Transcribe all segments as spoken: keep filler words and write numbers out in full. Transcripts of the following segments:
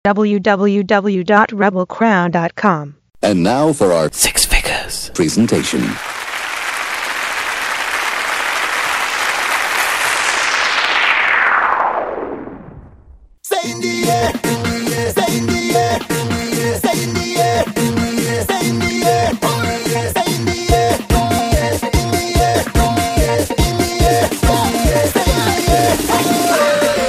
w w w dot rebel crown dot com. And now for our Six Figures presentation. Stay in the air, stay in the air, stay in the air, stay in the air, stay in the air, stay in the air, stay in the air, stay in the air, stay in the air.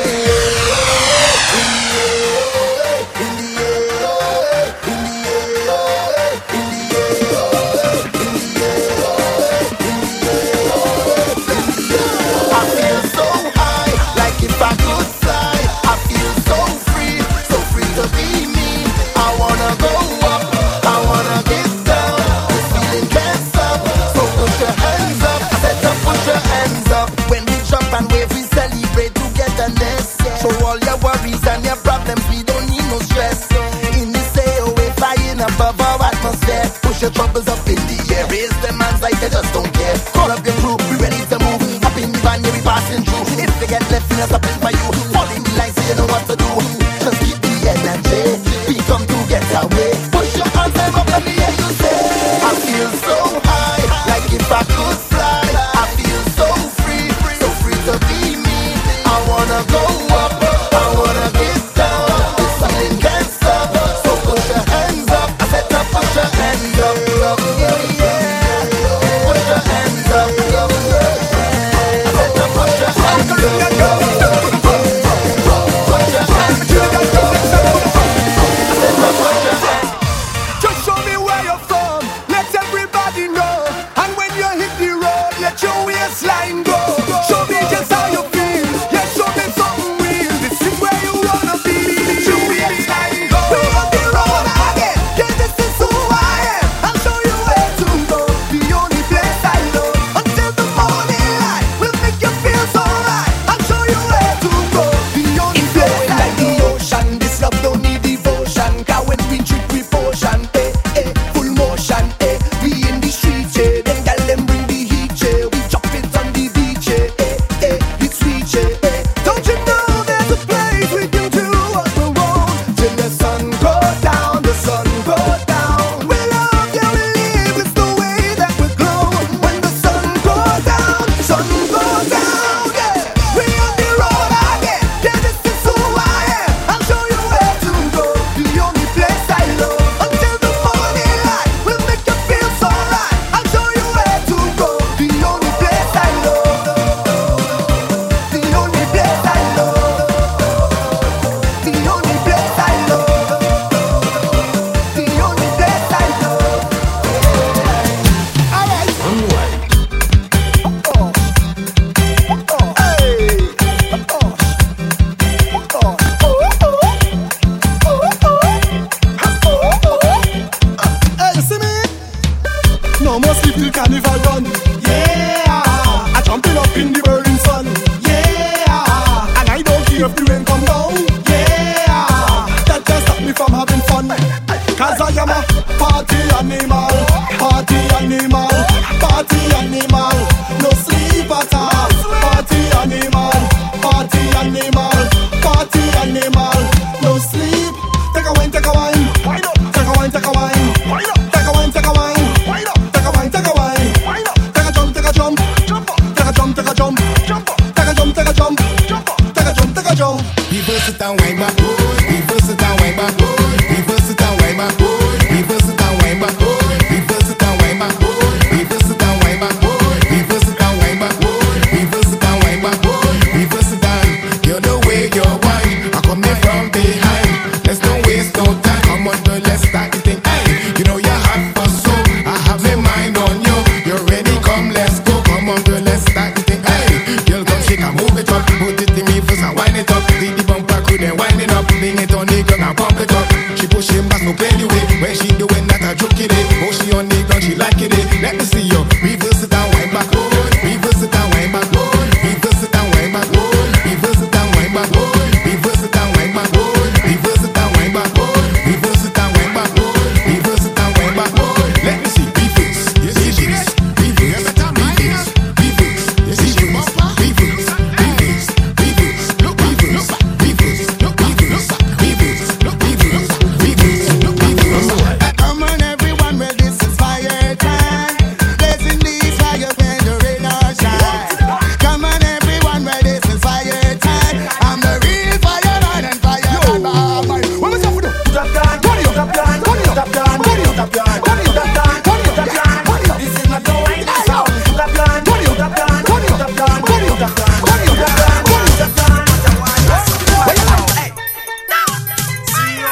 Your troubles up in the air, raise them hands like they just don't care. Call up your crew, we ready to move. Up in the van, yeah, we passing through. If they get left in us, up in for you. Fall in the line so you know what to do. Just keep the energy, we come to get away. Push your hands up, let me hear you say, I feel so high, like if I could fly. I feel so free, so free to be me. I wanna go up, I wanna get down. This feeling can't stop, so push your hands up. I said to push your hands up.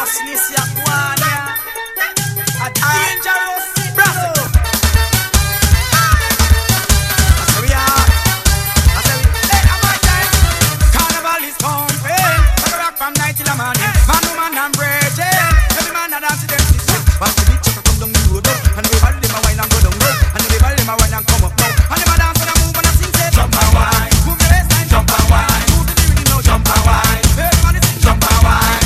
dangerousness ya one ya. A dangerous brother. I say we are. I say we. Hey, I'm my time. Carnival is pumping. Take a rock from night till the morning. Man, woman, and virgin. Every man a dance to them. But the beach come down the road now, and everybody them a wine and go down now, and everybody them a wine and come up now, and them a dance and a move and a sing say jump and wine, move your waistline, jump and wine, move to the rhythm now, jump and wine, everybody sing jump and wine.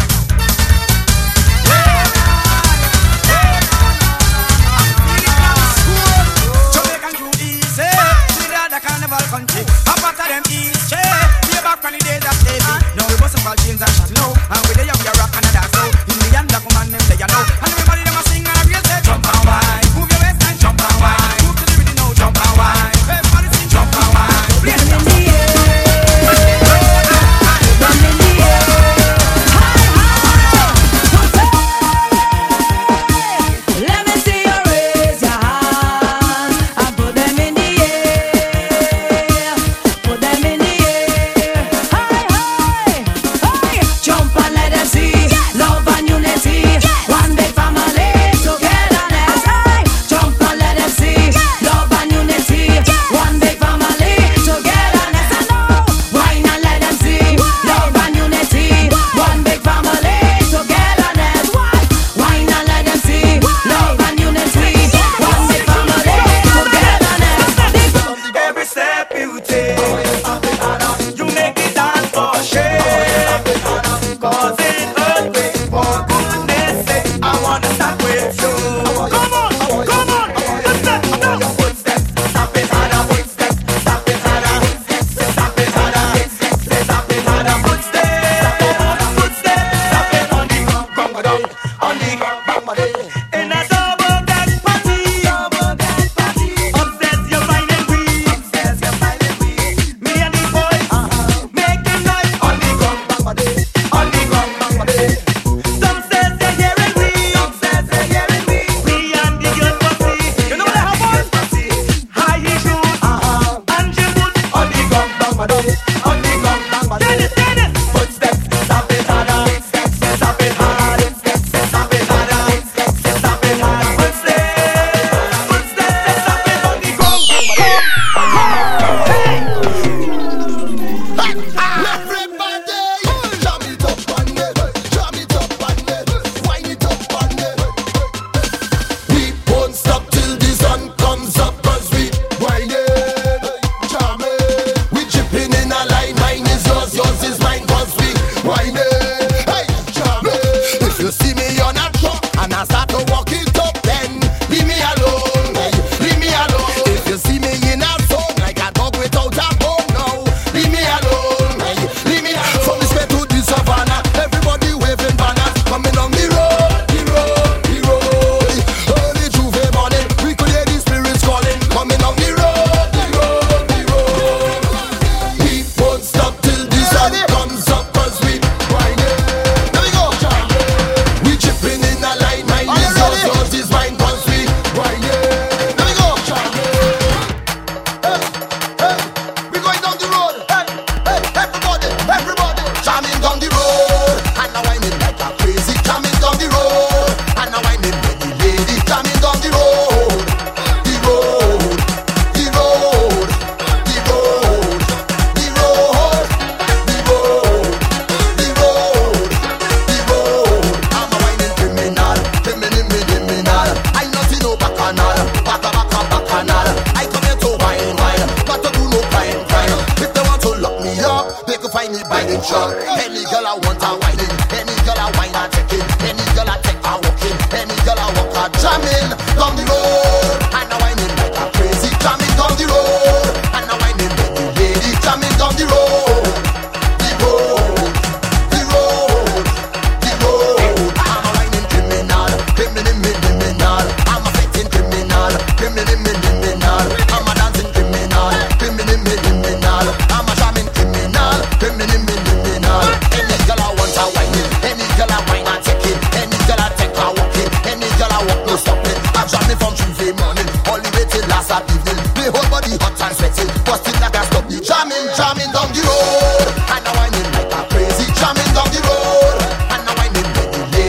Jamaican crew easy, we rather carnival country, up after them east, way back from the days of slavery. Now we bust up all chains and shot now, and we dey up your rock and a dance now, Indian black woman them there you know, and everybody them a sing and a real say jump and wine, move your waistline, jump and wine, move to the rhythm now, jump and wine, everybody sing jump and wine. Play the song. Let me see you raise your hands and put them in the air. Put them in the air. Hi, hi, hi. Jump and let them see love and unity. One big family togetherness. Hi. Jump and let them see love and unity. One big family togetherness. I know. Wine and let them see love and unity. One big family togetherness. Why? Wine and let them see love and unity. One big family togetherness. Every step you take, you make it dance for shame. Causing earthquake for goodness sake. I wanna start with you. Come on, come on, let's step now. Your footsteps, stop it harder. Footsteps, stop it harder. Footsteps, stop it harder. Footsteps, stop it harder. Footsteps, footsteps, stop it on the ground, down, on the ground. In a double dance party, double dance party. Upstairs you're finding we, upstairs you're finding we. Me and the boys, making noise on the ground, on the ground. Some says they're hearing we, some says they're hearing we. Me and the girls pussy, you know what I have on? High heel shoes, and she boots on the ground, on the ground. Dennis, Dennis. Footsteps, stop it harder. Footsteps, stop it harder. Footsteps, stop it harder. Footsteps, stop it harder. Footsteps, footsteps, stop it on the ground. Everybody, jam it up on me, jam it up on me, wind it up on me. We won't stop till the sun comes up, 'cause we whining, jamming. We chipping in a line, mine is yours, yours is mine, 'cause we whining, hey, jamming. If you see me on a truck and I start to walk it up, then leave me alone, hey, leave me alone. If you see me in a song like a dog without a bone, no, leave me alone, hey, leave me alone. From the square to the savannah, everybody waving banners, coming on the road, the road, the road. Early Juve morning, we could hear the spirits calling, coming on the road, the road, the road. We won't stop till the sun comes up, 'cause we whining. There we go. We chipping in a line, mine is yours, yours is mine, 'cause we whining. There we go. Hey, hey, we going down the road. Hey, hey, everybody, everybody, jamming down the road. And now I'm in like a crazy, jamming down the road. And now I'm in many ladies, jamming down the road. The road, the road, the road, the road, the road, the road, the road. I'm a whining criminal, criminal, criminal. I not in no bacchanal, bacca, bacca, bacchanal. I come here to wine, wine, not to do no crime, crime. If they want to lock me up, they can find me by the truck. Any girl I want a whining, any girl I wine a taking, any girl I take a walking, any girl I walk a jamming down the road. And now I'm in like a crazy, jamming down the road. And now I'm in many ladies, jamming down the road. The road, the road, the road. I'm a whining criminal, criminal, criminal. I'm a fighting criminal, criminal, criminal. I'm a dancing criminal, criminal, criminal. I'm a jamming criminal, criminal, criminal. Any girl I want a whining, any girl I wine a taking, any girl I take a walking, any girl I walk no stopping. I'm jamming from Tuesday morning, all the way till last evening. My whole body hot and sweating, busting like a stop. Jamming, jamming down the road, and now I'm in like a crazy. Jamming down the road, and now I'm in many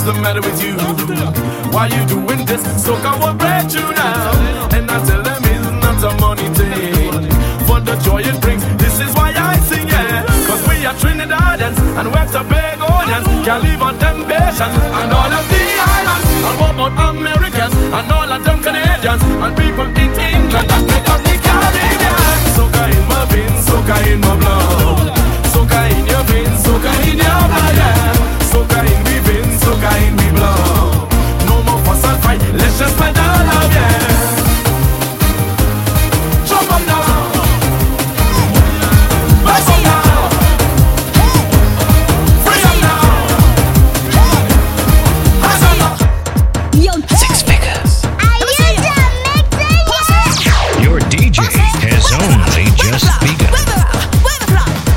the matter with you? Why you doing this? So come on, break you now. And I tell them it's not a money thing. For the joy it brings, this is why I sing, yeah. Cause we are Trinidadians and West Tobagonians. Can't live on temptation and all of the islands. And what about Americans and all of them Canadians and people in England that make up the Caribbean? Soca in my veins, soca in my blood. Soca in your veins, soca in your blood, yeah. Soca in me veins, soca in me blood. No more fuss and fight, let's just spread our love, yeah. Jump up now. Back up now. Free up now. Hands up now. Six figures. Are you done mixing yet? Your D J has only just begun.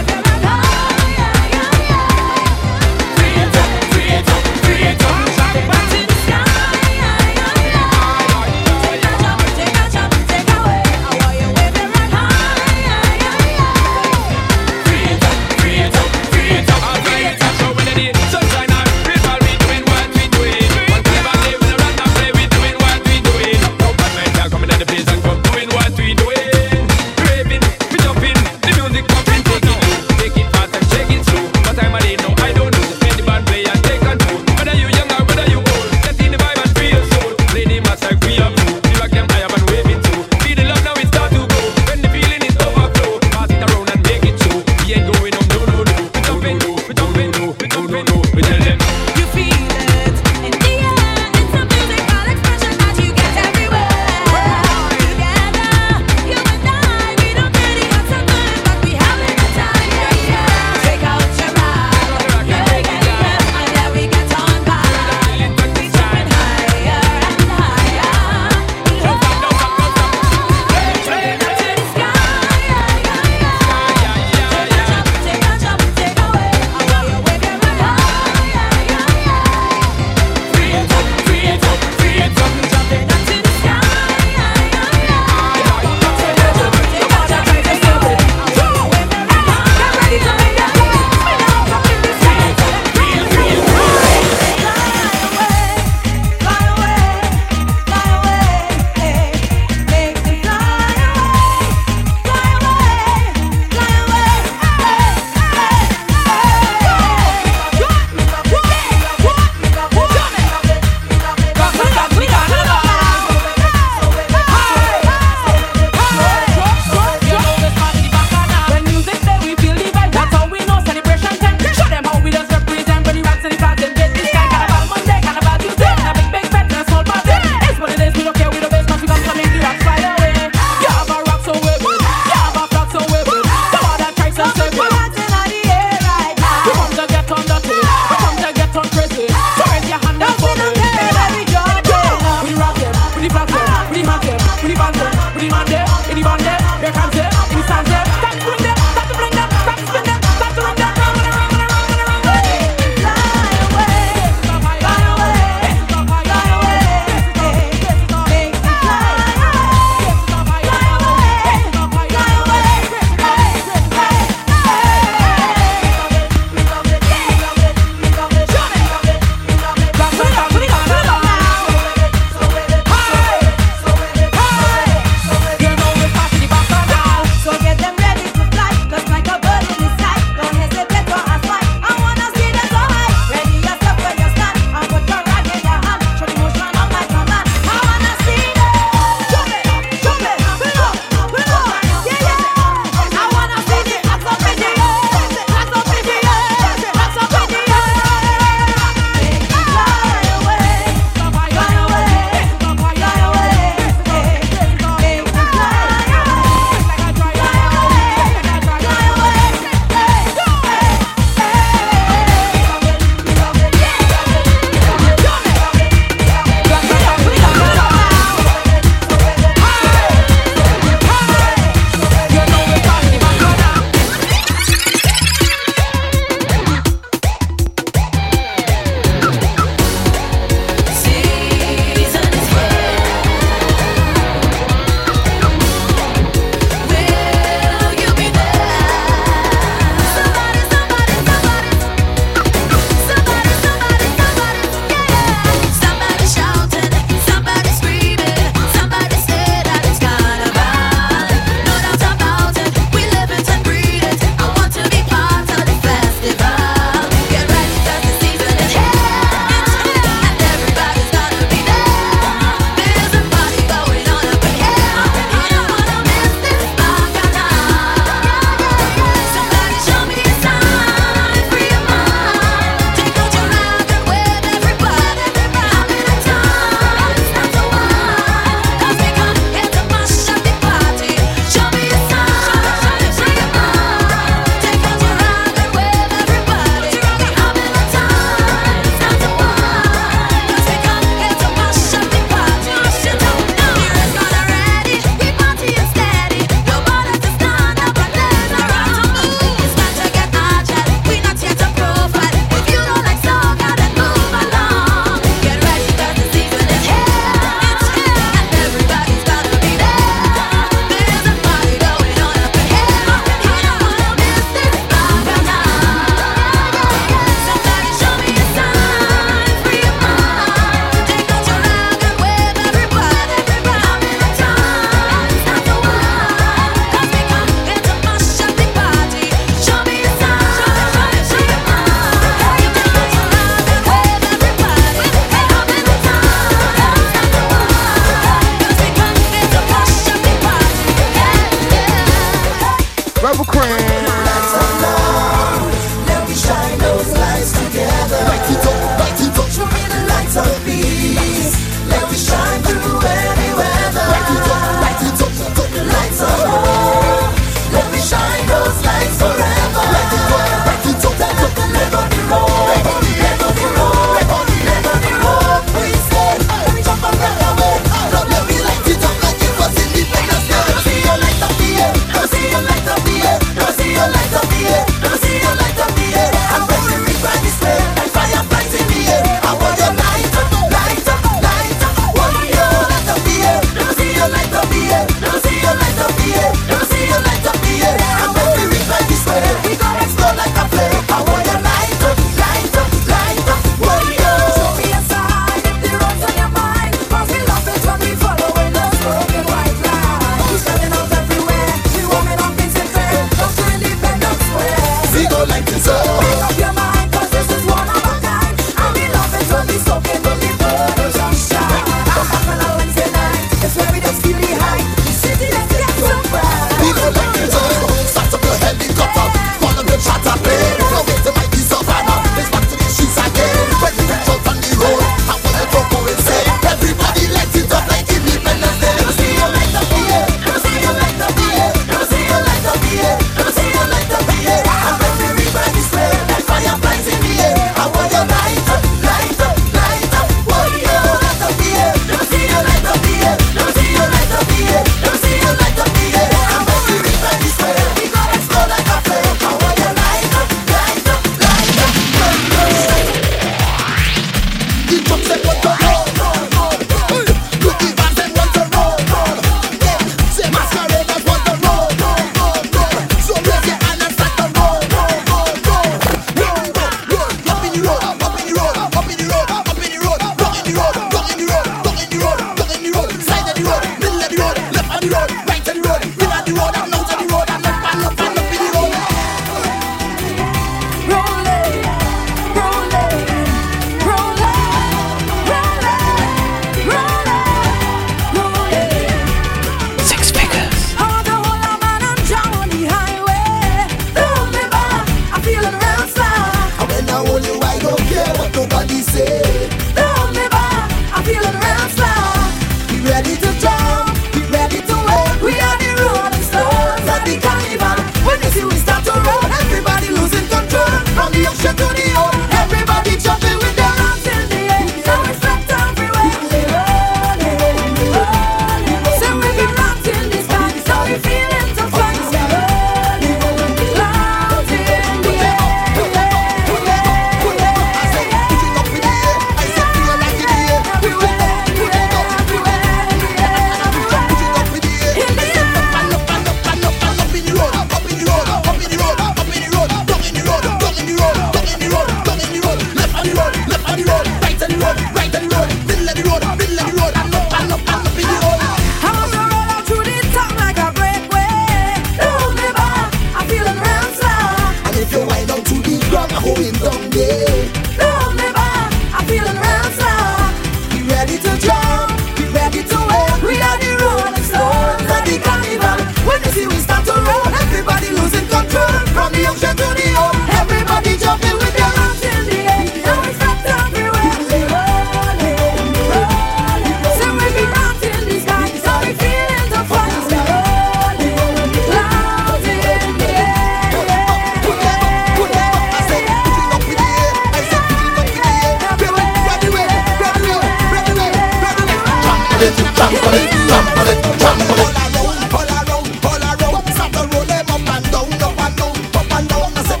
All around, all around, start to roll them up and down, up and down, up and down. I said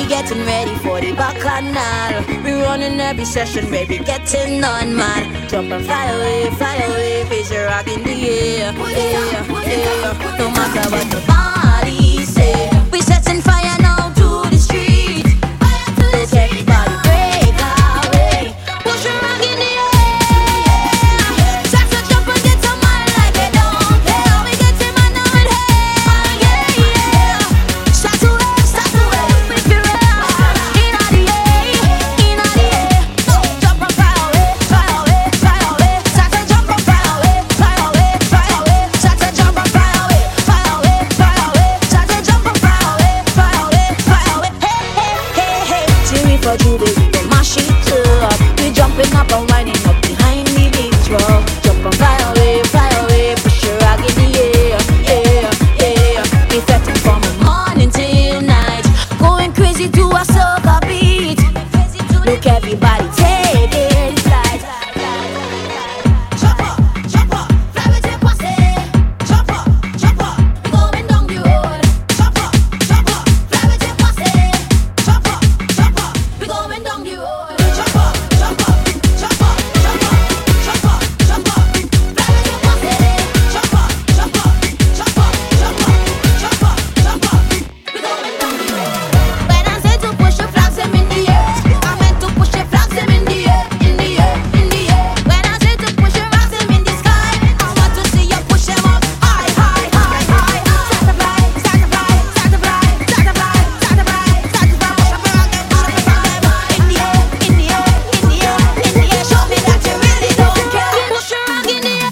getting ready for the bacchanal. We running every session, baby, getting on, man. Jump and fly away, fly away, face your rock in the air, yeah, yeah. No matter what the body say, we setting fire now to the street. Let everybody break away, push your rock in the air. Start to jump and get some man like they don't care. We getting man now in here, yeah, yeah. Start to wave, start to wave, make it real. Inna the air, inna the air. Jump and fly away, fly away, fly away. Start to jump and fly away, fly away, fly away. Start to jump and fly away, fly away, fly away. Start to jump and fly away, fly away, fly away. Hey, hey, hey, hey. See me for you, baby, go mash it up. We jumping up and winding up behind the big truck. Jump and fly away, fly away. Push your rag in the air, yeah, yeah. We fetting from the morning till night, going crazy to a soca beat. Look, everybody take it flight. Jump up, jump up, fly with your posse. Jump up, jump up, we going down the road. Jump up, jump up, fly with your posse. Jump up, jump up, we going down the road. Jump up, jump up, jump up, jump up, jump up, jump up, fly with your posse. Jump up, jump up, jump up, jump up, jump up, jump up, we going down the road. When I say to push your flags them in the air, I meant to push your flags them in the air, in the air, in the air. When I say to push your flags them in the sky, I want to see you push them up high, high, high, high, high. Start to fly, start to fly, start to fly, start to fly, start to fly, start to fly. Push up around them, push up around them. In the air, in the air, in the air, in the air. Show me that you really don't care. Push your rag in the air.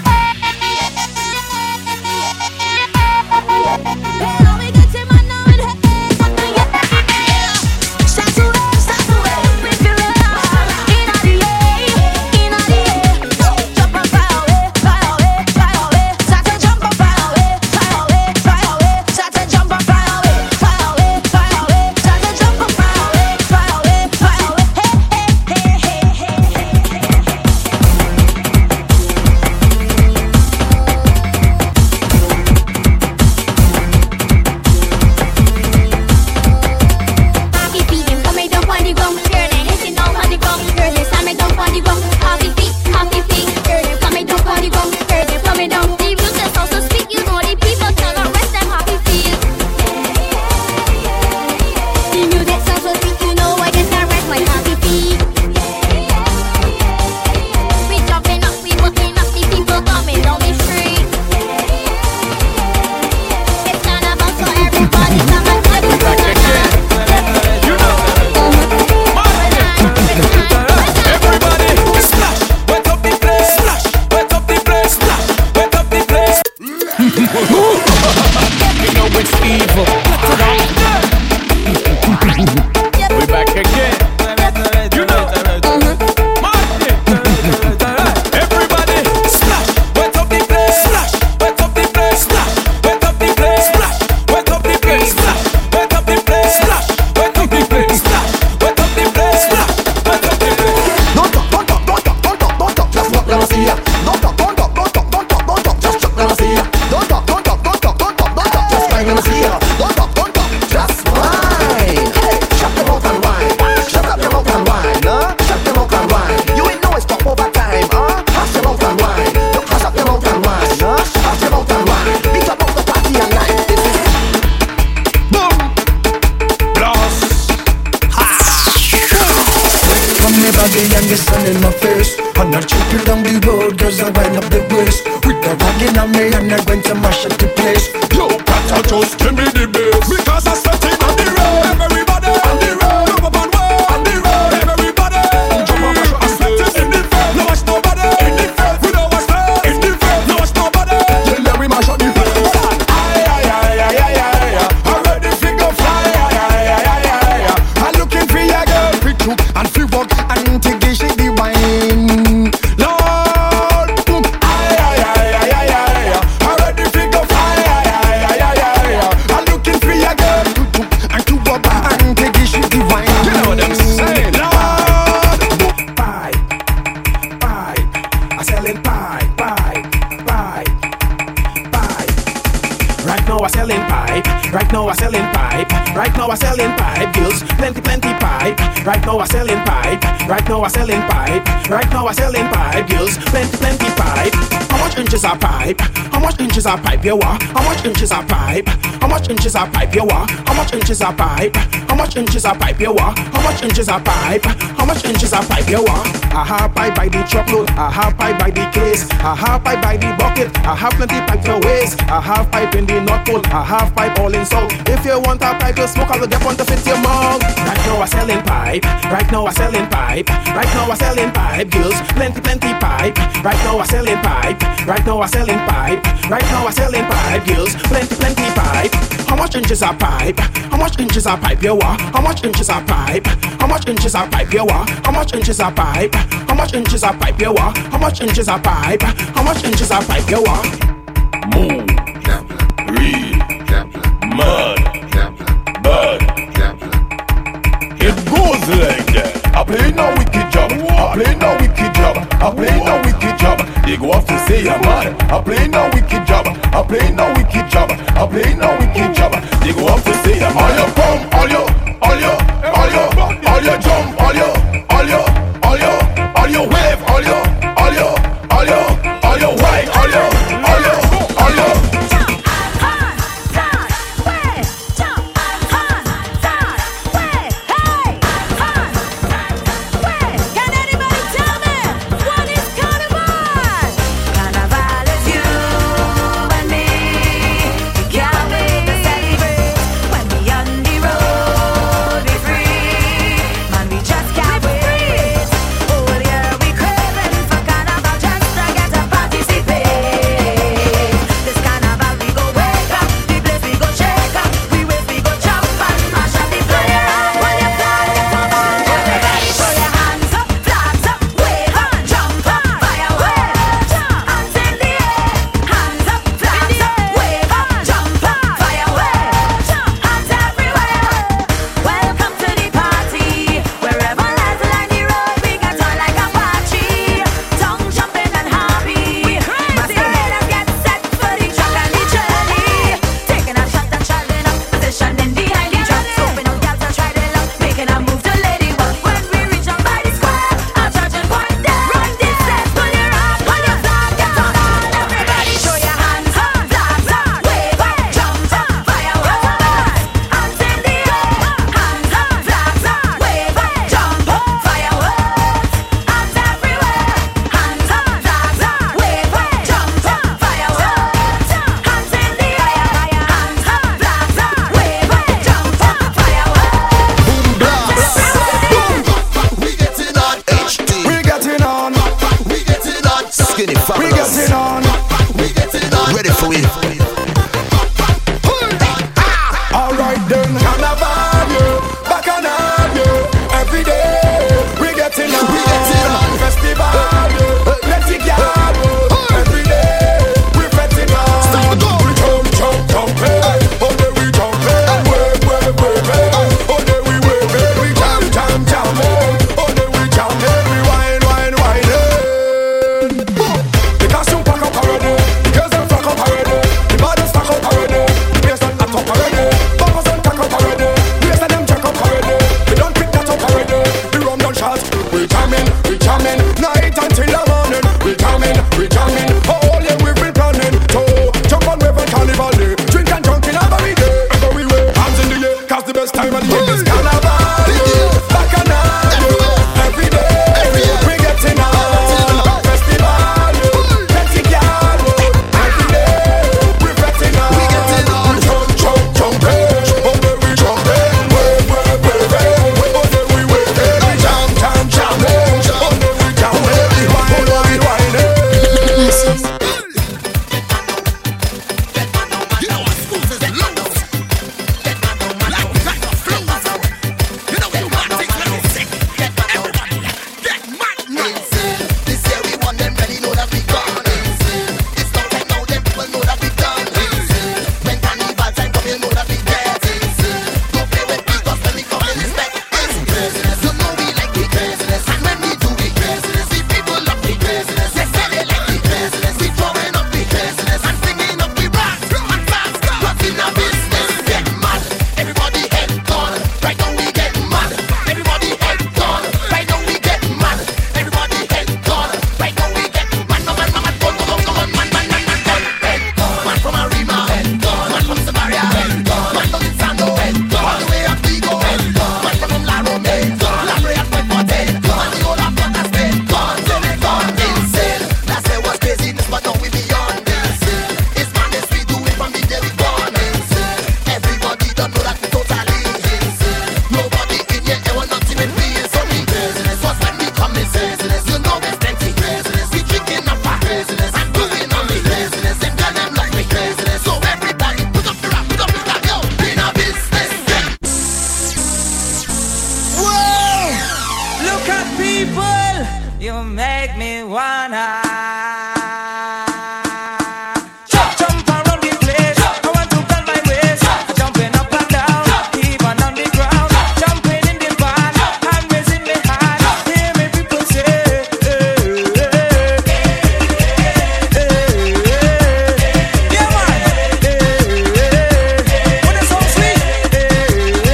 Now we get him on now in here. Start to wave, start to wave, make it real. Inna the air, inna the air. Jump and fly away, fly away, fly away. Start to jump and fly away, fly away, fly away. Start to jump and fly away, fly away, fly away. Start to jump and fly away, fly away, fly away. Hey, hey, hey, hey, hey, hey, hey. Happy feet, come and jump on the ground, girl. And listen now on the ground, girl. This time I jump on the ground. Happy feet, happy feet, girl. Come and jump on the ground, girl. Come and down. The music sound so sweet, you know the people cannot rest them happy feet. The music sound so sweet, you know I just can't rest my happy feet. We jumping up, we walking up, the people coming down the street. It's carnival, so everybody come and clap your hands. Everybody, splash, wet up the place, splash, wet up the place, splash, wet up the place. You know it's evil. We back again. You know, Martin. Everybody, splash, wet up the place, splash, wet up the place, splash, wet up the place, splash, wet up the place, splash, wet up the place, splash, wet up the place, splash, wet up the place, splash, wet up the place. Don't talk, don't talk, don't talk, don't talk, don't talk, just walk down and see ya. Don't talk, don't talk, don't talk, don't talk, don't talk, just chuck down and see ya. Don't talk, don't talk, don't talk, don't talk, don't talk, just climb down and see ya. Don't talk, don't talk, just whine. Hey, shut your mouth and whine. Shut up your mouth and whine, huh? Shut your mouth and whine. You ain't know it's stop over time, huh? Hush your mouth and whine. Don't hush up your mouth and whine, huh? Hush your mouth and whine. Beat up the party and night. This is Boom! Blast! From me body and the sun in my face, and I tripping down the road, girls I wind up the waist. With the wagon on me and I'm going to mash up the place. Yo, Kata, just give me the bass, because I'm sweating on the road. Everybody on the road, jump up and way on the road. Everybody, jump up and I'm sweating in the face. No watch nobody in the face. We don't watch face in the face. No watch nobody. yeah, let me mash up the place. Aye, aye, aye, aye, aye, aye, aye. I'm ready to go fly. Aye, aye, aye, aye, aye, aye. I'm looking for your girl, fit you and free walk and take the shake the wine. Lord, boom. Aye, aye, aye, aye, aye, aye. I'm ready to go fly. Aye, aye, aye, aye, aye, aye. I'm looking for your girl, fit you and pipe. Right now I selling pipe. Right now I selling pipe. Right now I selling pipe. Girls, plenty, plenty pipe. How much inches are pipe? How much inches are pipe you want? How much inches are pipe? How much inches are pipe you want? How much inches are pipe? How much inches are pipe you want? How much inches are pipe? How much inches are pipe you want? I have pipe by the truckload. I have pipe by the case. I have pipe by the bucket. I have plenty pipe for waste. I have pipe in the North Pole. I have pipe all in South. If you want a pipe you smoke, I will get one to fit your mouth. Right now I selling pipe. Right now I selling pipe. Right now I selling pipe. Girls, plenty, plenty pipe. Right now I selling pipe. Right now I selling pipe. Right now I selling pipe. Girls, plenty, plenty pipe. How much inches are pipe? How much inches are pipe you want? How much inches are pipe? How much inches are pipe you want? How much inches are pipe? How much inches are pipe you want? How much inches are pipe? How much inches are pipe you want? Move, read, mud, bud. It goes like that. I play no wicked job. I play no wicked job. I play no wicked job. They go off to say I'm mad. I play no wicked job. I play no wicked job. I play no wicked job. They go off to say I'm mad. All you come, all you, all you, all you, all you jump, all you, all you, all you, all you wave, all you, all you, all you, all you white, all you, all you, all you. The look at people, you make me wanna jump, jump around the place. I want to bend my waist, jumping up and down, even on the ground, jumping in the van and raising my hand. Hear me people say, eh, eh, eh, eh, eh. Yeah man, eh, eh, eh. When the song sweet, eh, eh,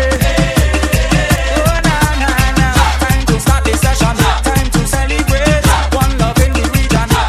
eh. Oh na na na, time to start the session, time to celebrate one love in the region.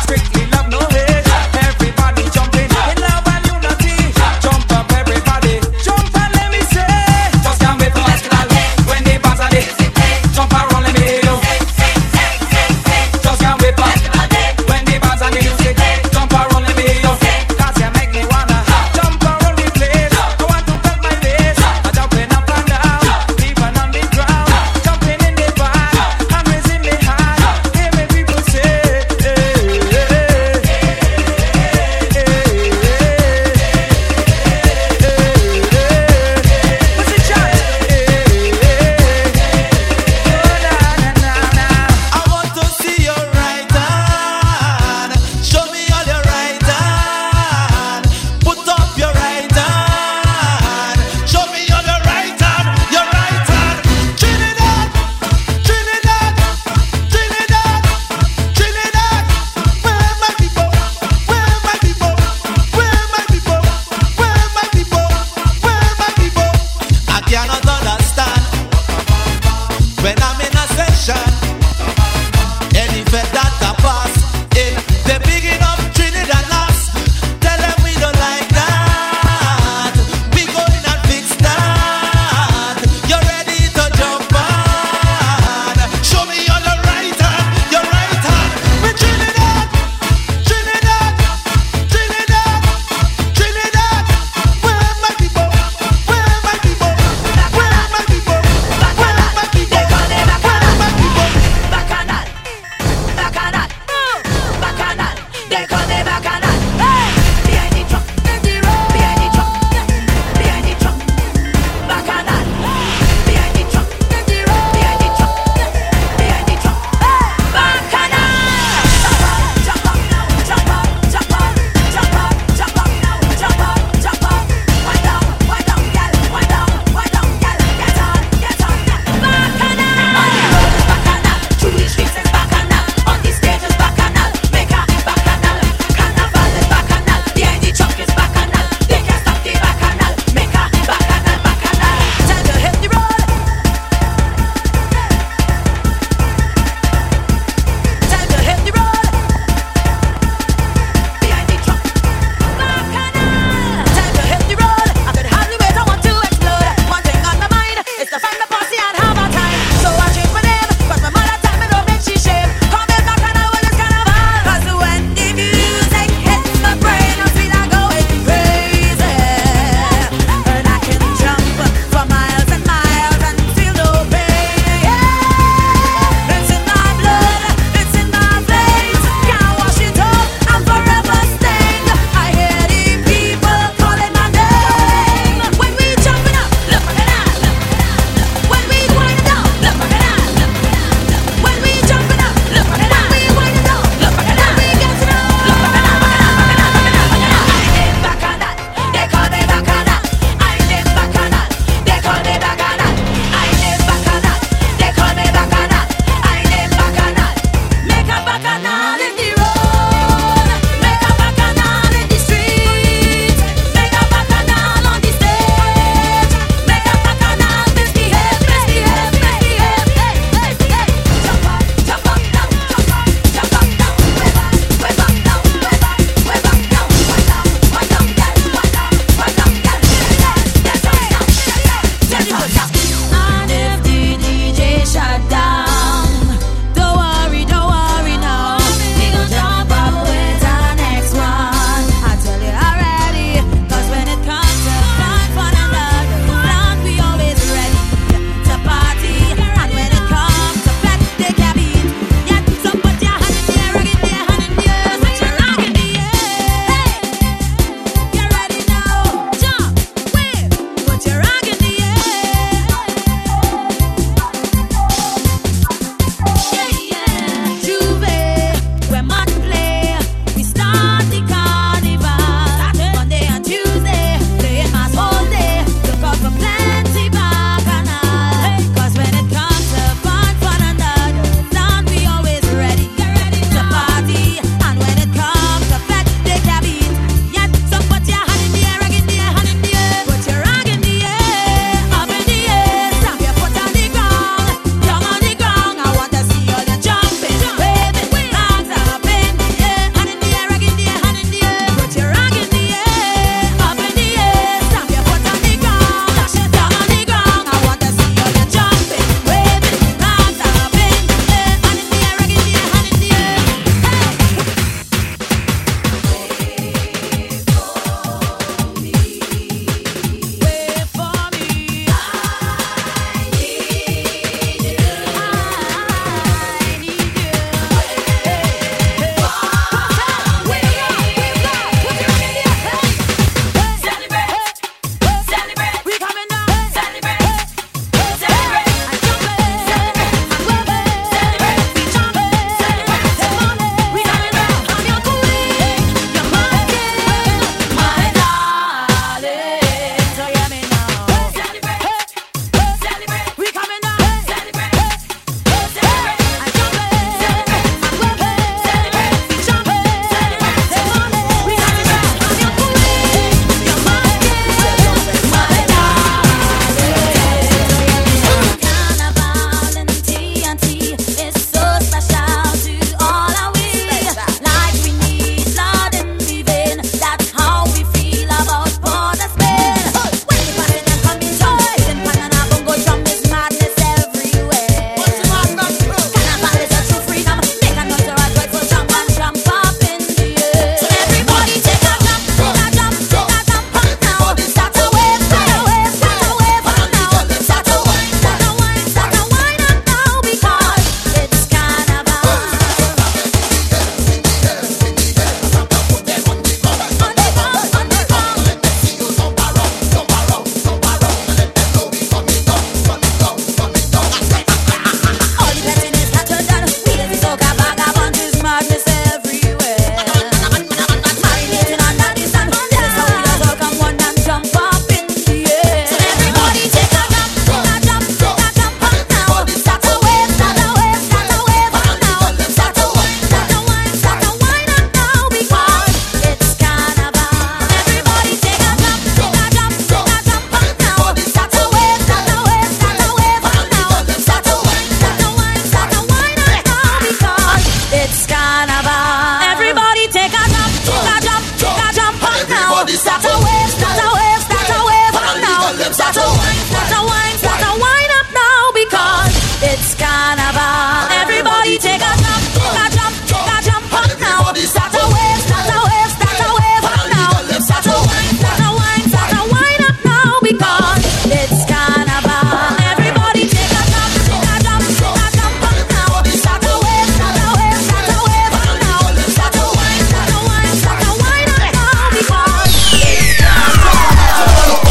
take a jump, take a jump, take a jump up now. Start a wave, start a wave, start a wave up now. Start a wine, start a wine, start a wine up now because it's carnival. Everybody take a jump, take a jump, take a jump up now. Start a wave, start a wave, start a wave up now. Start a wine, start a wine, start a wine up now because it's carnival.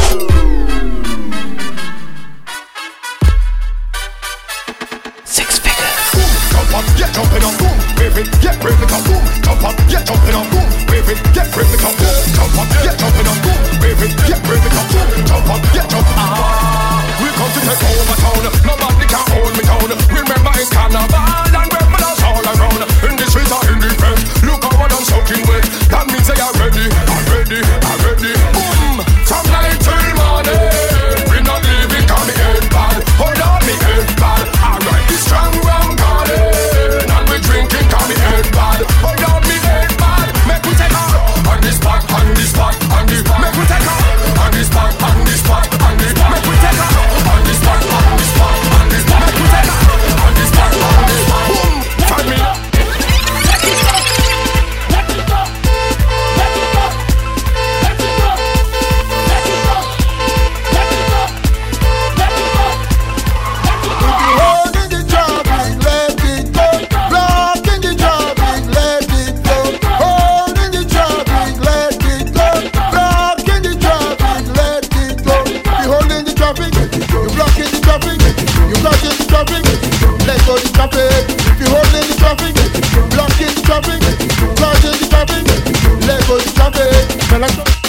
Six figures. Jump up, get jumping on, boom, wave it, get wave it on, boom. Jump up, get jumping on, boom, wave it, get wave it on, boom. Jump up, get jumping on, boom, wave it, get wave it on, boom. Jump up, get jump. Ah, we come to take over town. Nobody can hold me down. Remember it's carnival and rebels all around. In the streets or in the front, look how I'm soaking wet. That means they are ready, I'm ready, I'm ready. Boom, from night till morning. We not leaving, call me head bad. Hold on, me head bad. Alright, this strong rum garden. And we drinking, call me head bad. Hold on, me head bad. Make we take off on this spot, on this spot, on this spot. Make we take off on this spot, on this spot, on this spot. Make we take off on this spot, on this spot, on this spot. Make we take off on this spot, on this spot. Boom, find me. Let it go, let it go, let it go, let it go, let it go, let it go, let it go, let it go. Hold in the traffic, let it go. Block in the traffic, let it go. Hold in the traffic, let it go. Block in the traffic, let it go. You hold in the traffic, you block in the traffic, you block in the traffic, let go the traffic. If you hold in the traffic, you block in the traffic, block in the traffic, let go the traffic. Fella,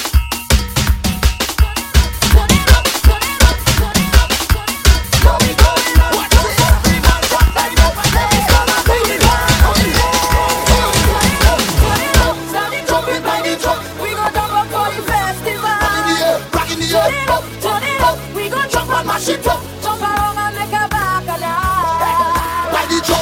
We go jump up for the festival. rock in the air, Turn it up, turn it up. We go jump jump and mash it up. jump around and make a bacchanal. By the drum.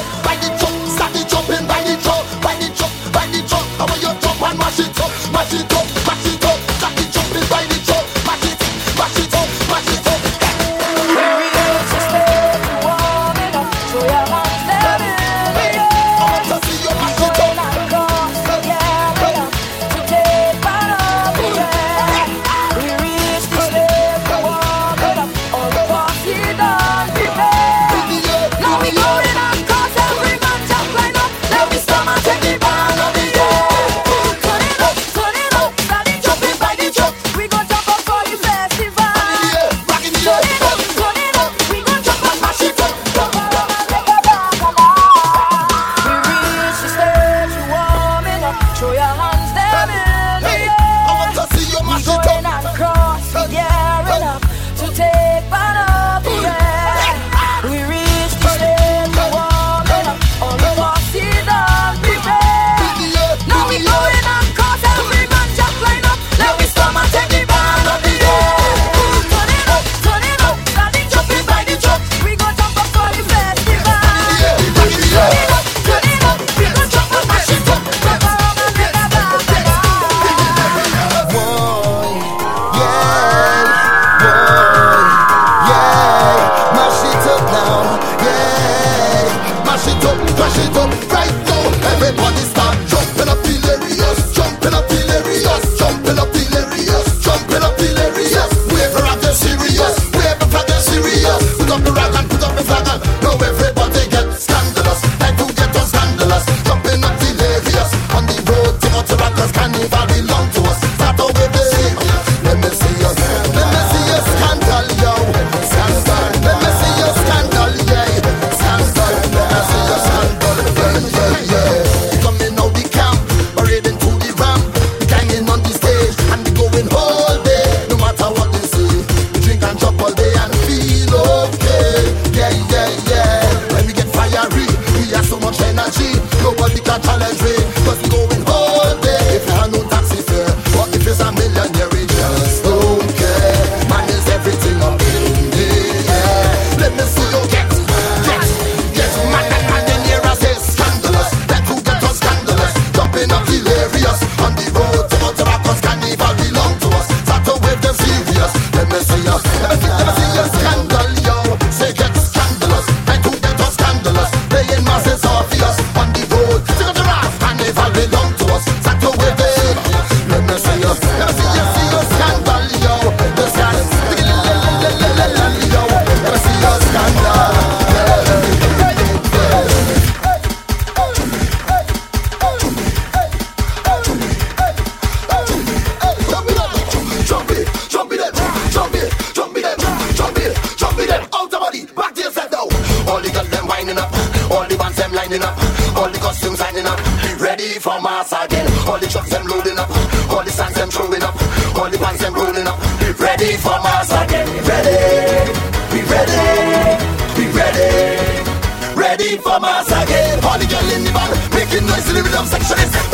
All the girls them winding up, all the bands them lining up, all the costumes lining up. Ready for mass again. All the trucks them loading up, all the stands them throwing up, all the bands them rolling up. Ready for mass again. Ready, we ready, we ready, ready for mass again. All the girls in the band making noise in the rhythm section.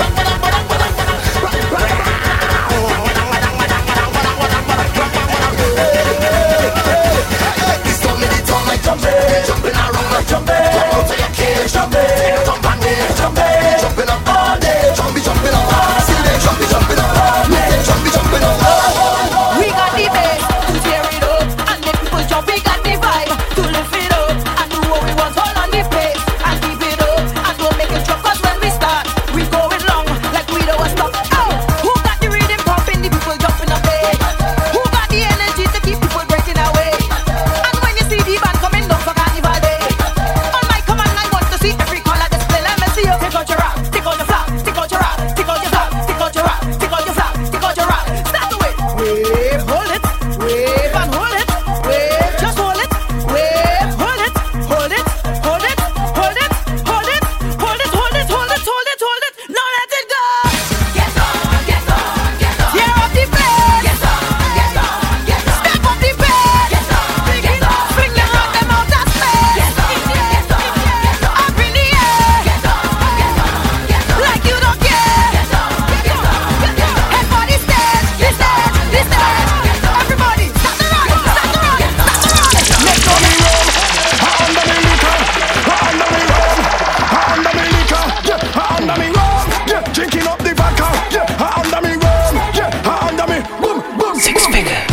This time me the tongue like jumping, jumping around like jumping. Come out of your cage, jumping, jump and dance, jumping, jumping up all day, jumping, jumping up all day, jumping, jumping up all day, jumping, jumping up all day. We got the bass to tear it up and make people jump. We got the vibe to lift it up and do what we want. Hold on the pace and keep it up and don't make it drop. 'Cause when we start, we going long like we don't stop. Oh, who got the rhythm pumping? The people jumping up there. Who got the energy to keep people breaking away? And when you see the band coming down for Carnival Day, on my command I want to see every color display. Let me see you take out your rap, take out your flag, take out your rap, take out your flag, take out your rap, take out your flag, take out your rap. Start to wave, wave, hold it, wave and hold it, wave, just hold it, wave, hold it, hold it, hold it, hold it, hold it, hold it, hold it, hold it, hold it, hold it. Now let it go. Get on, get on, get on. Tear up the bass. Get on, get on, get on. Step up the bass. Get on, get on. Bring them out, them out of space. Get on, get on, get on. Up in the air. Get on, get on, get on. Like you don't care. Get on, get on, get on. Head for the stage, the stage, the stage. Everybody, start the run, start the run, start the run. Let go me roll, under me liquor, under me roll, under me liquor, yeah, under me roll, yeah, drinking up the vodka, yeah, under me roll, yeah, under me, boom, boom, Six boom. figures.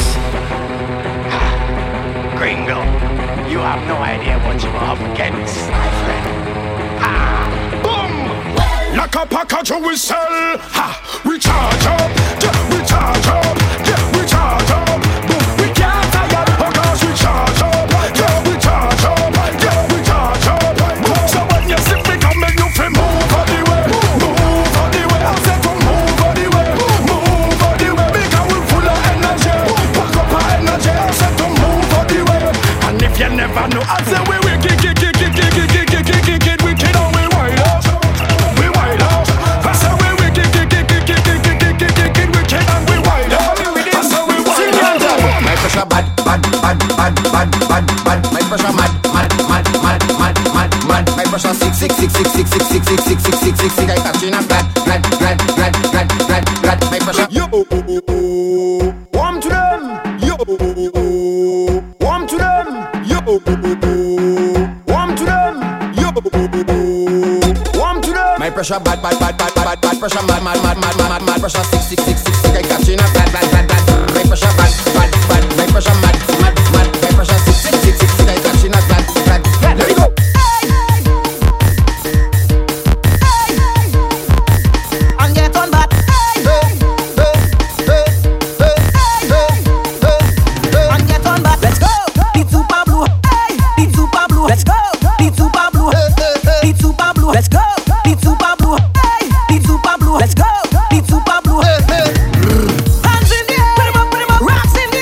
Gringo, you have no idea what you are up against, my friend. Boom! Like a package we sell, ha! We charge up, yeah, we charge up, yeah, we charge up. Boom! We can't tire because we charge up, yeah, we charge up, yeah, we charge up. Boom! So when you see me coming, you feel move all the way, move all the way. I said to move all the way, move all the way. Because we full of energy, pack up our energy. I said to move all the way. And if you never know, I say we we kick kick kick kick kick kick kick kick kick kick kick we kid on we wild up. We wild up. I say we we kick kick kick kick kick kick kick kick kick kick we kid and we wild up. I say we wild up. My pressure bad, bad, bad, bad, bad, bad, bad. My pressure mad, mad, mad, mad, mad, mad, mad. My pressure six, six, six, six, six, six, six, six, six, six, six, six, six. I catching a blood, blood, blood, blood, blood, blood, blood. My pressure. Yo, warm to them. Yo, warm to them. Yo, warm to them. Yo, warm to them. My pressure bad, bad, bad, bad, bad, bad. Pressure mad, mad, mad, mad, mad, mad, mad. Pressure six, six, six, six, six. I catching a blood, blood, blood, blood. My pressure bad, bad, bad. My pressure mad, mad, mad. My pressure six, six, six, six, six. I catching a blood, blood, blood. Let me go. And get on back. And get on back. Let's go. Beat super blue. Beat super blue. Let's go. Beat super blue. Beat super blue. Let's go. Beat super blue. Beat super blue. Let's go. Beat super blue. Hands in the air. Put 'em up, put 'em up. Rocks in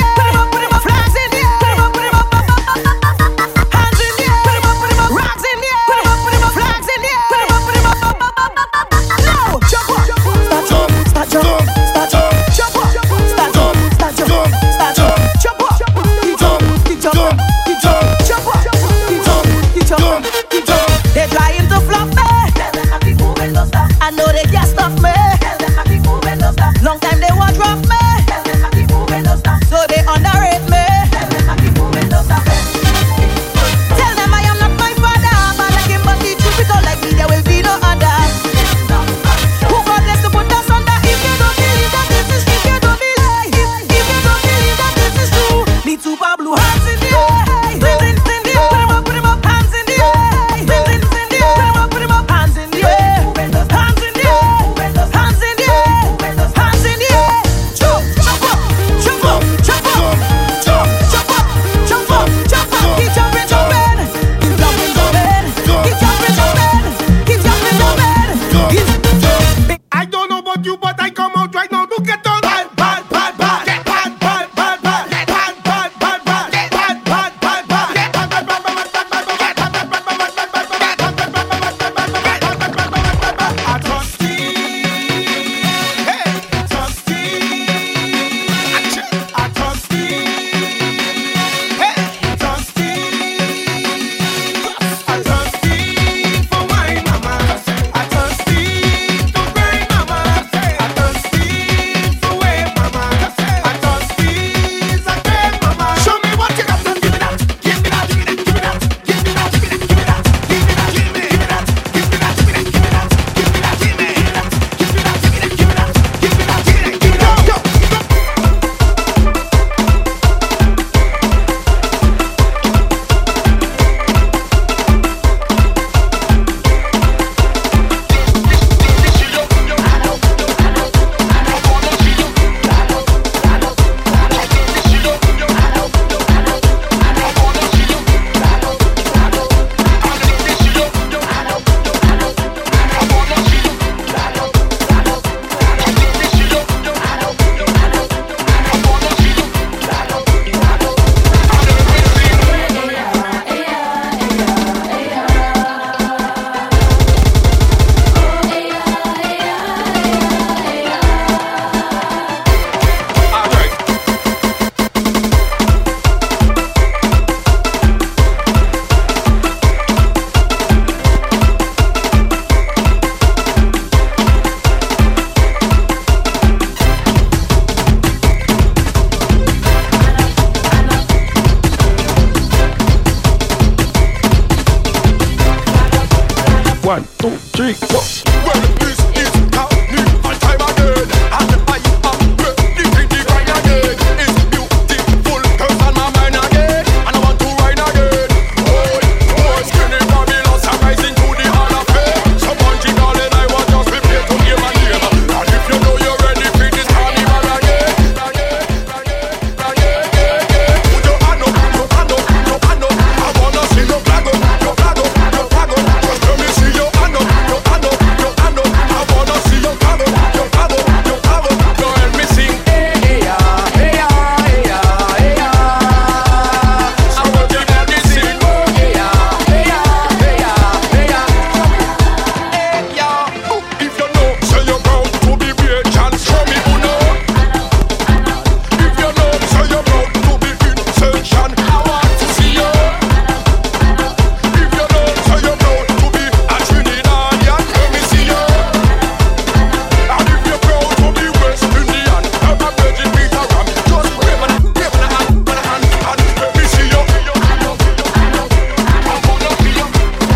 One, two, three, go. Well, this is happening all time again, and I am ready to the grind again. It's beautiful, girls on my mind again, and I want to ride again. Oh, oh, skinny Babylon, rising to the hall of fame. Someone darling, I want just prepare to name and name. And if you know you're ready for this carnival again, again, again, again, again. Put your hand up, your hand up, your hand up. I wanna see your flag up, your flag up, your flag up. Just let me see your hand up, your hand up, your hand up. I wanna see your flag up, your flag up, your flag up. Don't help me sing. Hey, hey, yeah, hey, yeah, hey, yeah, hey, yeah. I want you to help me sing. Hey, yeah, hey, yeah, hey, yeah, hey, yeah. Hey, yeah. Ooh, if you know, say you're proud to be great, chance show me who know. If you know, say you're proud to be in section, I want to see you. If you know, say you're proud to be a Trinidadian, let me see you. And if you're proud to be West Indian, I'm a Virgin Peter Ram. Just wave a wave a hand, a hand, and let me see you. I wanna see you.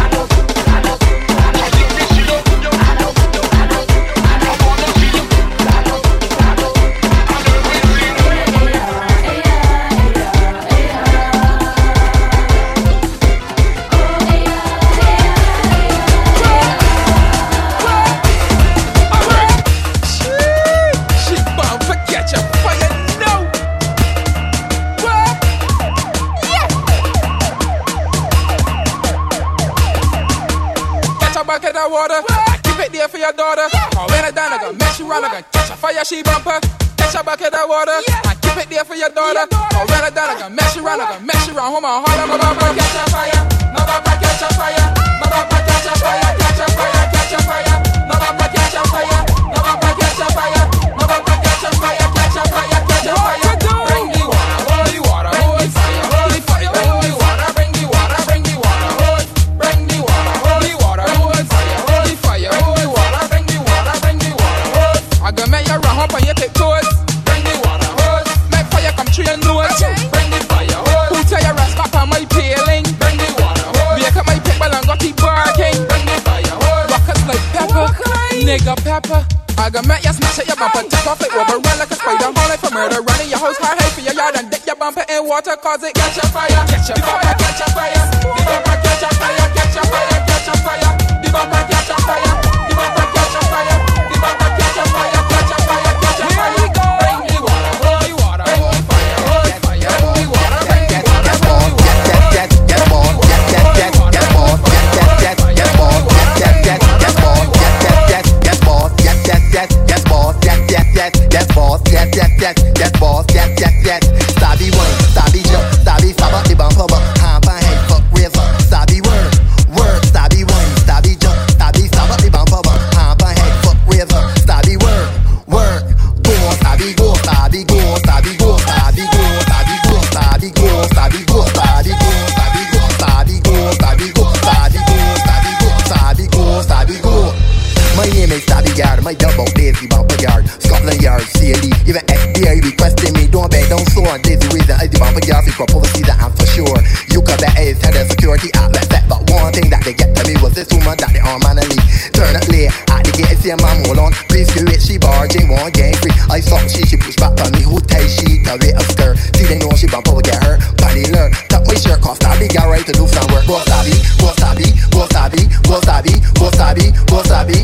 I think we see you. I wanna see you. And let me see you. She bound to catch a fire, no. What? Yeah. Catch a bucket of water, keep it there for your daughter. Or when I down, I gonna mess you around, I gonna catch a fire, she bumper. Catch a bucket of water, and keep it there for your daughter. Or when I down, I gonna mess you around, I gonna mess you around. Hold my heart, my bumper, catch a fire, my bumper, catch a fire, my bumper, catch a fire, catch a fire, catch a fire, my bumper, catch a fire, my bumper, catch a fire, my bumper, catch a fire, catch a fire, catch a fire. Bring the water, holy water, holy fire, holy fire. Bring the water, bring the water, bring the water, holy. Bring the water, holy water, holy fire, holy fire. Bring the water, bring the water, bring the water, holy. I gonna make you run up on your tiptoes. Bring the water, holy. Make fire come tree and nose. Bring the fire, holy. Who tell your ass back on my peeling? Bring the water, holy. Make up my people and got keep barking. Bring the fire, holy. Rockets like pepper, nigga pepper. I gonna make you smash at your bumper, take off it over, run like a spider, haul it for murder, running your house car, hey for your yard and dip your bumper in water, cause it catch a fire, catch a fire, catch a fire, the bumper catch a fire, catch a fire, catch a fire, the bumper catch a fire, the bumper catch a fire, the bumper catch a fire, catch a fire, catch a fire. Bring the water, holy water, holy fire, holy fire, holy water, bring the water, holy water. Get get more, get get get get more, get get get get more, get get get get more, get get get get more, get get get get more, get get get get more, get get get get more, get get get. Stabby one, stabby jump, stabby stabba the bumper, but hand by hand, fuck razor. Stabby word, word, stabby one, stabby jump, stabby stabba the bumper, but hand by hand, fuck razor. Stabby word, word, go, stabby go, stabby go, stabby go, stabby go, stabby go, stabby go, stabby go, stabby go, stabby go, stabby go, stabby go, stabby go, stabby go, stabby go, stabby go. My name is Stabby Yard, my double Daisy Bumper Yard, Scotland Yard, C L E, even F B I requesting me, don't beg, don't soar. Daisy reason I the Bumper Yard, for policy that I'm for sure. You could bet is head of security outlet set, but one thing that they get to me was this woman that they arm and a lead. Turn up late at the gate, see a man hold on, please do it, she barging, one game free. I saw she, she push back on me, who tell she to wait a skirt. See they know she bumper will get her, body learn. Tuck my shirt, cause Stabby got right to do some work. Go Stabby, go Stabby, go Stabby, go Stabby, go Stabby, go Stabby.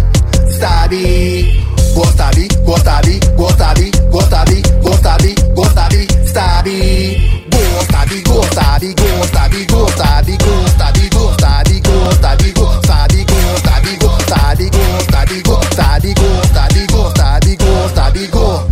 Stabby, go Stabby, go Stabby, go Stabby, go Stabby, go Stabby, go Stabby, Stabby, go Stabby, go Stabby, go Stabby, go Stabby, go Stabby, go Stabby, go Stabby, go Stabby, go Stabby, go Stabby, go Stabby, go Stabby, go Stabby, go Stabby, go Stabby, go.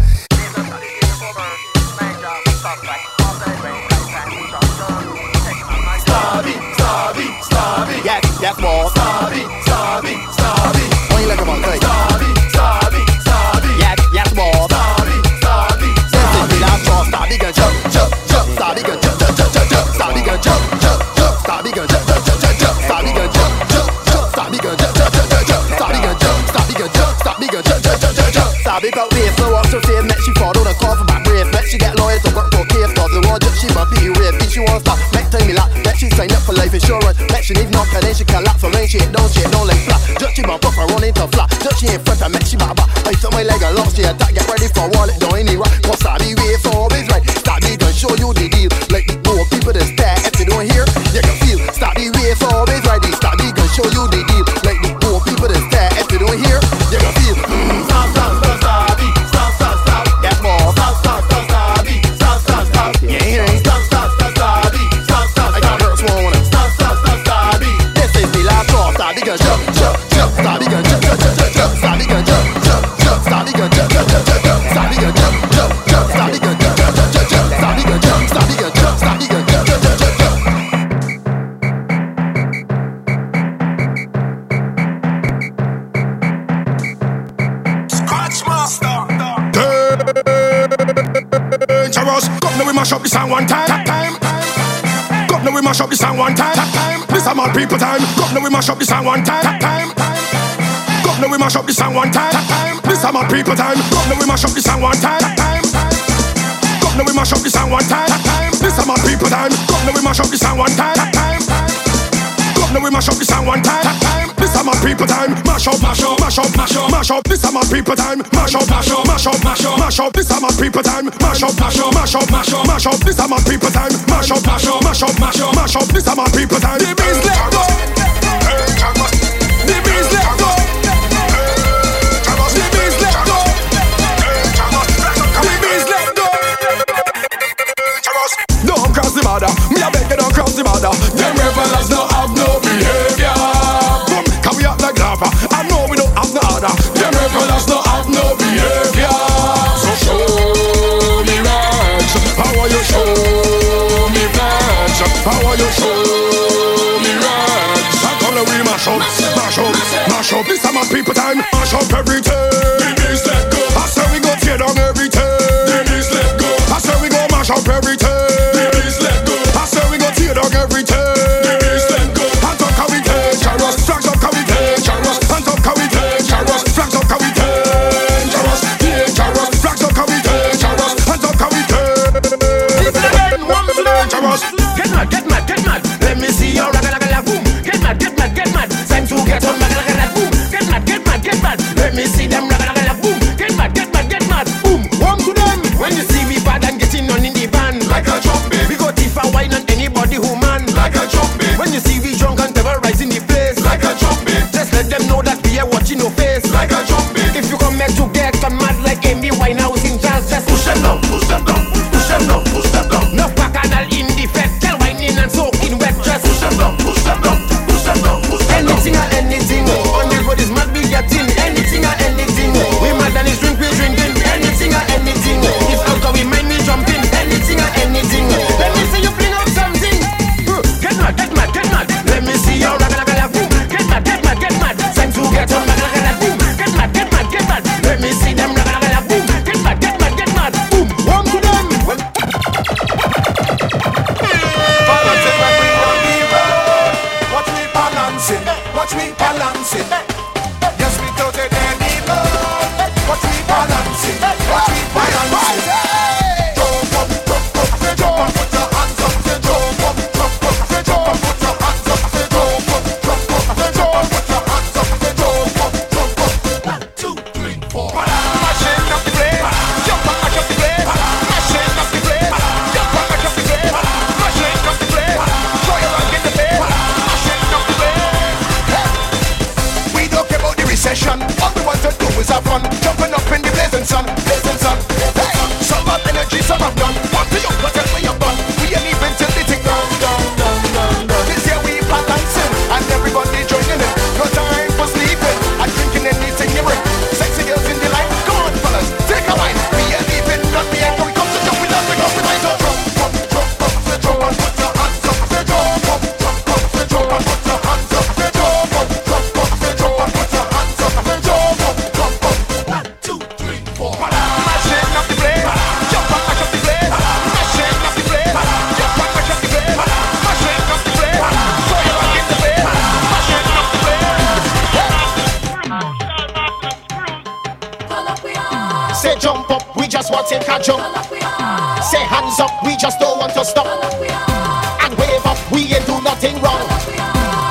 Stabby, Stabby, Stabby, yes, yes, more. Stabby, Stabby, Stabby. When you look about good. Stabby, Stabby, Stabby, yes, yes, more. Stabby, Stabby, Stabby. Listen, last draw, Stabby gon' jump, jump, jump. Stabby gon' jump, jump, jump, jump, jump. Stabby gon' jump, jump, jump. Stabby gon' jump, jump, jump, jump, jump. Stabby gon' jump, jump, jump. Stabby gon' jump, jump, jump, jump, jump. Stabby gon' jump, Stabby gon' jump, Stabby gon' jump, jump, jump, jump, jump. Stabby felt this, so what's her saying? Met she follow the call for my brace. Met she get lawyers to work for case, cause the one just she bumpy you with. Bitch, she won't stop. Next time me lock, bet she sign up for life insurance. Bet She need knock and then she collapse on rain. She ain't don't, she ain't don't like flat. Just she my buffer run into flat. Just she in front of me, she baba. I saw my leg and lost, she attack. Get ready for wallet, don't any rock. Cause I be way for always right. Start me gonna show you the deal. Like the more people that stare. If you don't hear, you can feel. Start the way for always right. Start me gonna show you the deal. Like the more people that stare. If you don't hear, you can feel. Mm, stop, stop, stop, stop, stop, stop, stop. Get more. Stop, stop, stop, stop, stop, stop, stop. You ain't hearing. Stop, stop, stop, stop, stop, stop. I got hurt one. Stop, stop, stop, stop. This is the last straw. Start me gonna jump, jump, jump. Start me gonna jump, jump, jump, jump. Start me gonna jump, jump, jump. Start me gonna jump, jump, jump, jump. Start me gonna jump, jump, jump. Start me gonna jump, jump, jump, jump, jump. Start me gonna jump, start me gonna jump, start me gonna jump, jump, jump, jump, jump. Scratch master. Dangerous. Come now we mash up the sound one time. Time. Come now we mash up the sound one time. Time. This a mad people time. Come now we mash up the sound one time. Time. Come now we mash up the sound one time. Time. This a mad people time. Come now we mash up the sound one time. Time. Come now we mash up the sound one time. Time. This a mad people time. Come now we mash up the sound one time. Time. Come now we mash up the sound one time. Time. This a mad people time. Mash up, mash up, mash up, mash up, mash up. This a mad people time. Mash up, mash up, mash up, mash up, mash up. This a mad people time. Mash up, mash up, mash up, mash up, mash up. This a mad people time. Mash up, mash up, mash up, mash up, mash up. This a mad people time. The beats let go. The beats let go. The beats let go. The beats let go. Don't cross the border. Me a beg you don't cross the border. Them rebels don't have no behavior. Boom, can we act like lava? I know we don't have no order. Them rebels don't have no behavior. So show me ranch. How are you show me ranch? How are you show me ranch? I'm gonna we mash up, mash up, mash up. This time my people time. Mash up everything. The beats let go. I say we go tear down everything. The beats let go. I say we go mash up everything. The beats let go. I say we go tear down everything. The beats let go. Hands up, can we dangerous? Flags up, can we dangerous? Hands up, can we dangerous? Flags up, can we dangerous? Dangerous. Flags up, can we dangerous? Hands up, can we dangerous? Get mad, get mad, get mad. Let me see your ragga ragga la boom. Get mad, get mad, get mad. Time to get on ragga ragga la boom. Get mad, get mad, get mad. Let me see them ragga ragga la boom. Get mad, get mad, get mad. Boom, home to them. When you see me bad and getting on in the van, like a jumpy. We go thief and wine on anybody who man, like a jumpy. When you see we drunk and terrorizing the place, like a jumpy. Just let them know that we are watching your face, like a jumpy. If you come here to get on mad like Amy Winehouse in jazz, just push them down, push them down, push them down, push them down. No bacchanal in the fed, tell whining and soaking wet dress. Push them down, push them down, push them down, push them down. Anything or anything, on the road is mad be getting. Anything or anything, we mad and it's drink, we drinking. Anything or anything, if alcohol we mind me jumping. Anything or anything, let me see you fling out something. Get mad, get mad, get mad. Let me see your ragga ragga la boom. Get mad, get mad, get mad. Time to get on ragga ragga la boom. Get mad, get mad, get mad. Let me see them ragga ragga la boom. Get mad, get mad, get mad. Boom, one to them. Balancing when we on the road. Watch me balancing, watch me balancing. Yes, we don't take any load. Watch me balancing, watch me balancing. Jump up, jump up, jump up, put your hands up. Jump up, jump up, jump up, put your hands up. Jump up, jump up, jump up, put your hands up. Jump up, jump up. One, two, three, four. Mashing up the place, jump up, mash up the place. Mashing up the place, jump up, mash up the place. Mashing up the place, show you rock in the place. Mashing up the place. We don't care about the recession. All we want to do is have fun. Jumping up in the blazing sun, blazing sun. Hey, some have energy, some have none. What do you got and we have done? We ain't even till the thing down, down, down, down, down. This year we balancing and everybody joining in. No time for sleeping and drinking anything you bring. Sexy girls in the line, come on fellas, take a wine. We ain't leaving, not me and we come to jump with us, we come with my jump, jump, jump, jump up, jump and put your hands up, jump up, jump up, jump and put your hands up, jump up, jump up, jump and put your hands up, jump up, jump up. One, two, three, four. Mashing up the place, jump and mash up the place. Mashing up the place, jump and mash up the place. Mashing up the place, show you rock in the place. Mashing up the place. Say jump up, we just want to take a jump. Say hands up, we just don't want to stop. And wave up, we ain't do nothing wrong.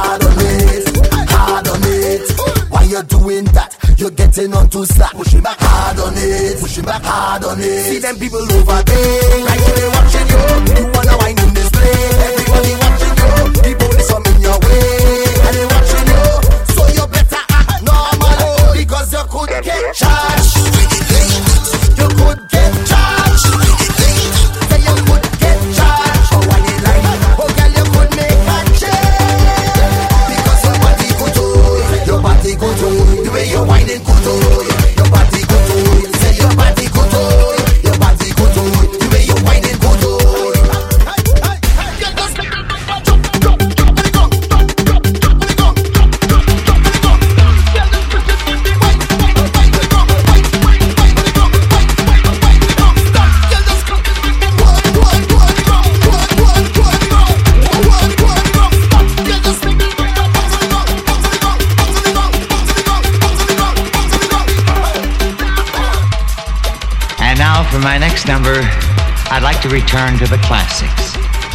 hard on it, hard on it. Why you doing that? You're getting on too slack. Push it back hard on it, push it back hard on it. See them people over there, like they watching you. You wanna wine in this place? Everybody watching you. People this some in your way, and they watching you. So you better act normal, because you could get charged. You could get charged. Say you could get charged. For why you like? Oh girl, you could make a change, because your body good to, your body good to. The way you whining good to, your body good to. Say your body good to, your body good to. The way you whining good to. And now for my next number, I'd like to return to the classics.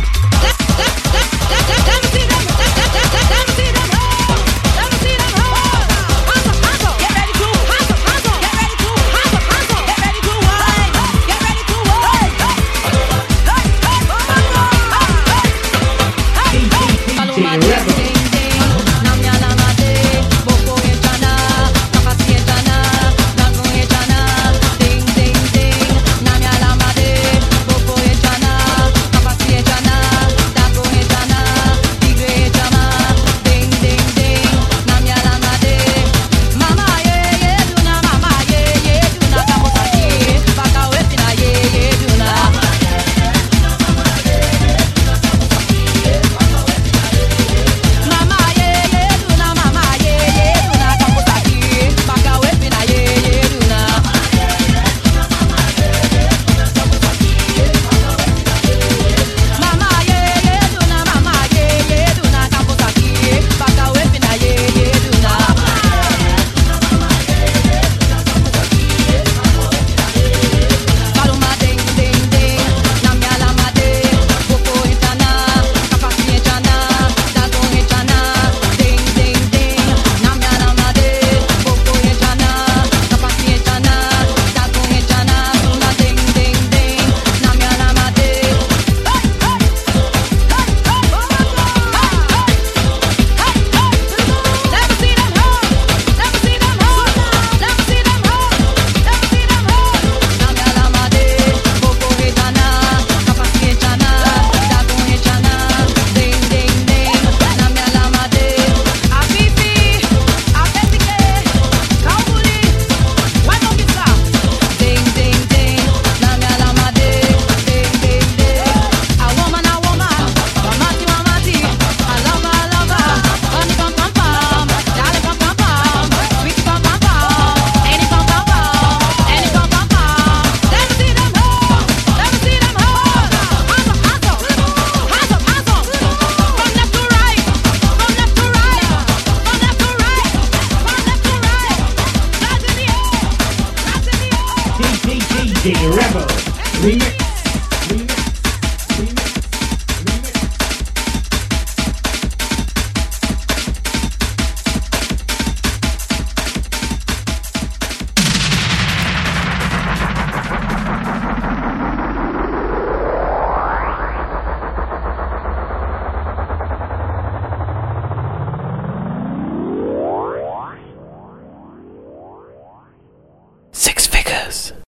D J Rebel Remix. Six figures.